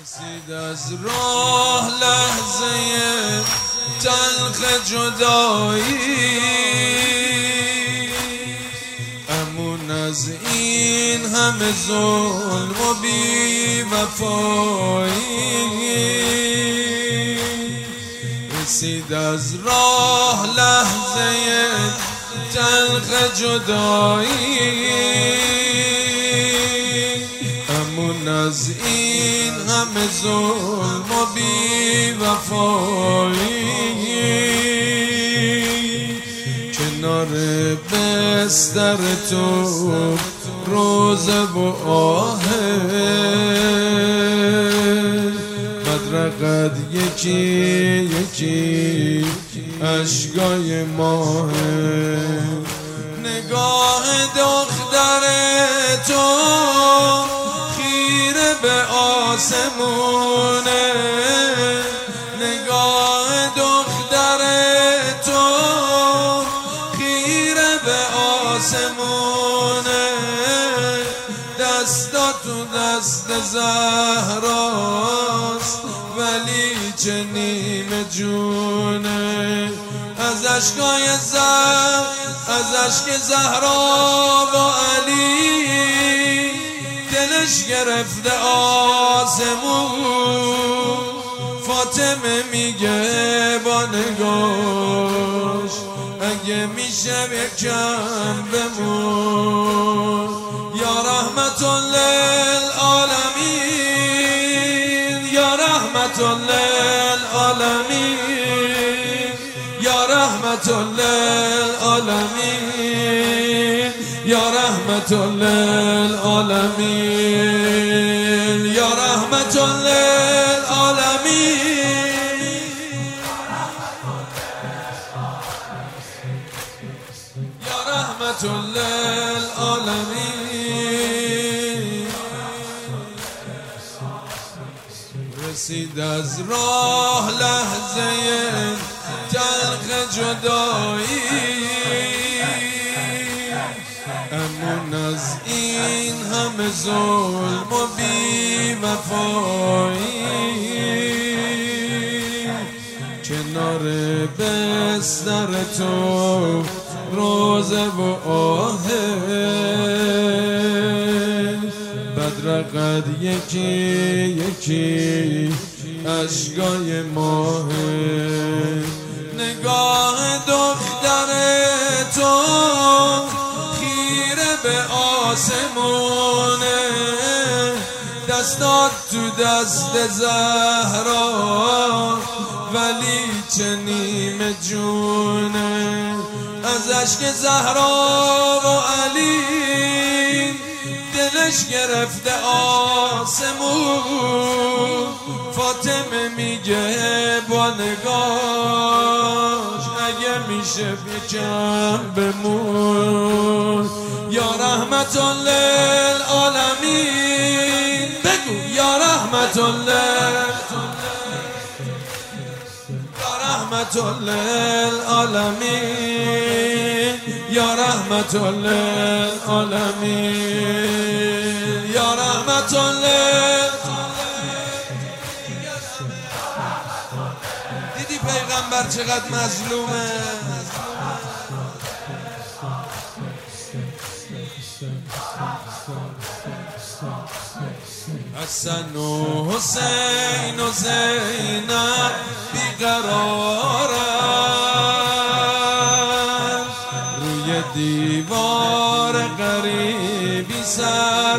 رسید از راه لحظه تلخ جدایی، امون از این همه ظلم و بی وفایی. رسید از راه لحظه تلخ جدایی، امون از این همه ظلم و بی وفایی. کنار بستر تو روزه و آهه، بدرقت یکی یکی اشکای ماهه. نگاه دختر تو خیره به آسمونه، نگاه دختر تو خیره به آسمونه. دستا تو دست زهراست ولی چه نیمه جونه. از اشکای از اشک زهرا و علی دلش گرفته آسمون. فاطمه میگه با نگاش اگه میشه یکم بمون. یا رحمت للعالمین، یا رحمت للعالمین، یا رحمت للعالمین، یا رحمت للعالمین، یا رحمت للعالمین. رحمت للعالمین. رسید از راه لحظه تلخ جدایی، امون از این همه ظلم و بی وفایی. کنار بستر تو روزه و آهه، بدرقت یکی یکی اشکای ماهه. نگاه دختر تو خیره به آسمونه، دستات تو دست زهرا ولی چه نیمه جونه. از اشک زهرا و علی دلش گرفته آسمون. فاطمه میگه با نگاش اگه میشه یکم بمون. یا رحمت للعالمین، بگو یا رحمت رحمت للعالمین، یا رحمت للعالمین، یا رحمت دیدی پیغمبر چقدر مظلومه. حسن و حسین و زینب بیقرارن، روی دیوار غریبی سر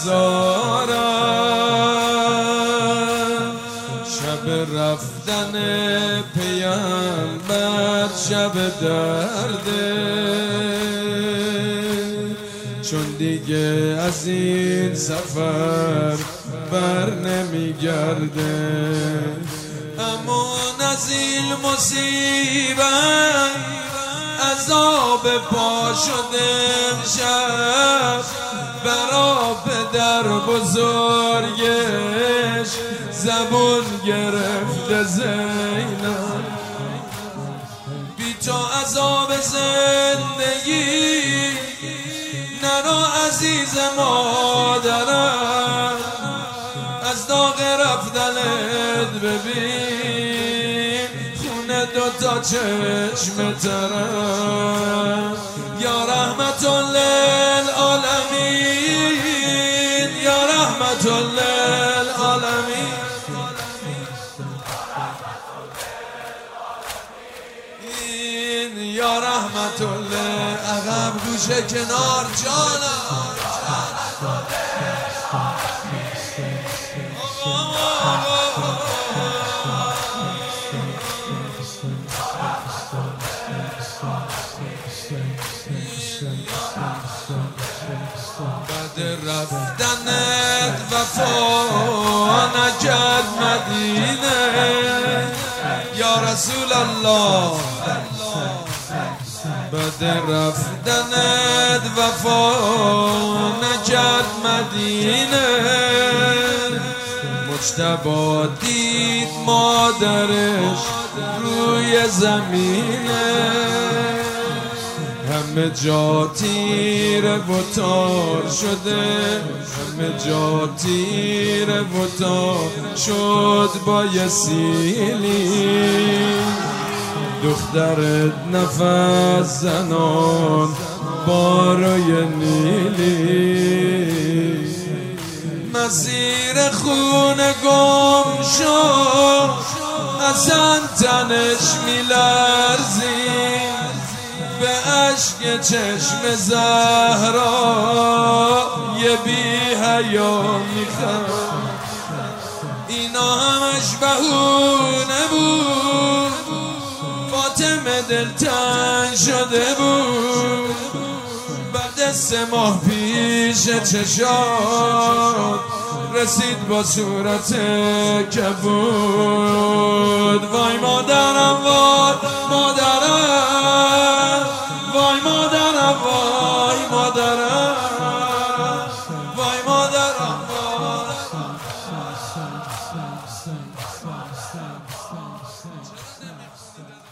میذارن. شب رفتن پیامبر شب درده، چون دیگه از این سفر بر نمیگرده. امون از این مصیبت عذاب پا شده امشب، برا پدر بزرگش زبون گرفته زینب. بی تو عذاب زندگی نرو عزیز مادرم، از داغ رفتنت ببین خونه دوتا چشم ترم یا رحمت للعالمین یا رحمت للعالمین یا رحمت الله عقب گوشه کنار جانم بعد رفتنت وفا نکرد مدینه یا رسول الله بعد رفتنت وفا نکرد مدینه مجتبی دید مادرش روی زمینه همه جا تیره و تار شده همه جا تیره و تار شد با یه سیلی دخترت نفس زنان باروی نیلی مسیر خونه گم شد اصلا تنش میلرزید به عشق چشم زهرا یه بی حیا میخند اینا همش بهونه بود فاطمه دلتنگ شده بود بعد 3 ماه پیش چشات رسید با صورت کبود وای مادرم وای مادرم وای مادرم وای مادرم وای مادرم وای